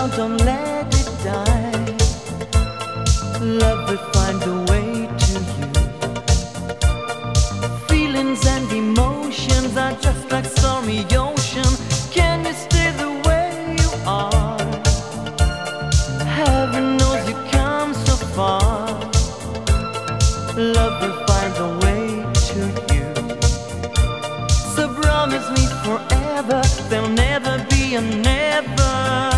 don't let it die. Love will find a way to you. Feelings and emotions are just like stormy ocean. Can you stay the way you are? Heaven knows you come so far. Love will find a way to you. So promise me forever, there'll never be a never.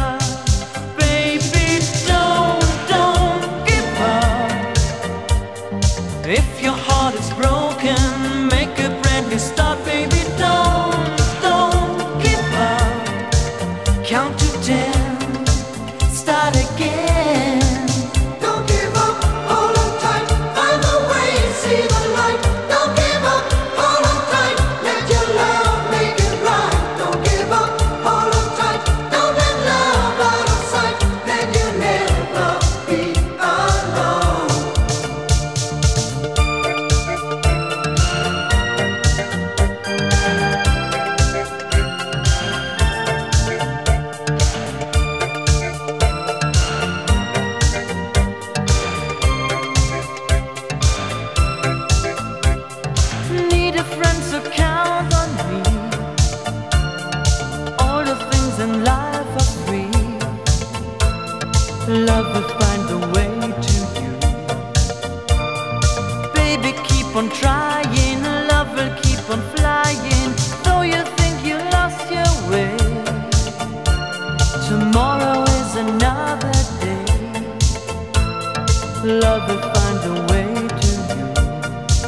Baby, don't give up. If your heart is broken, make a brand new start. Baby, don't give up. Count to 10, start again. Don't give up, hold on tight, find a way, see the light. Don't give up, hold on tight, let your love make it right. Don't give up, hold on tight, don't let love out of sight. Then you'll never be alone. Need a friend, so count on me. All the things in life are free. Love will find a way to you. Baby, keep on trying. Love will keep on flying. Though you think you lost your way, tomorrow is another day. Love will find a way to you.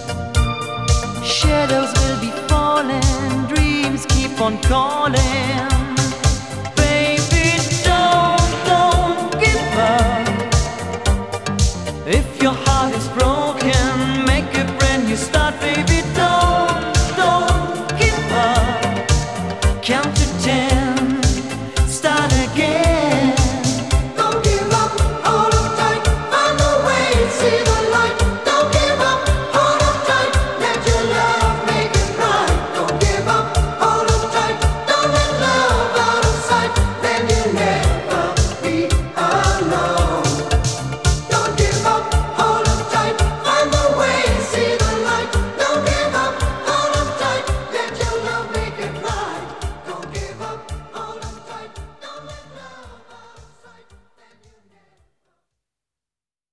Shadows will be falling, dreams keep on calling.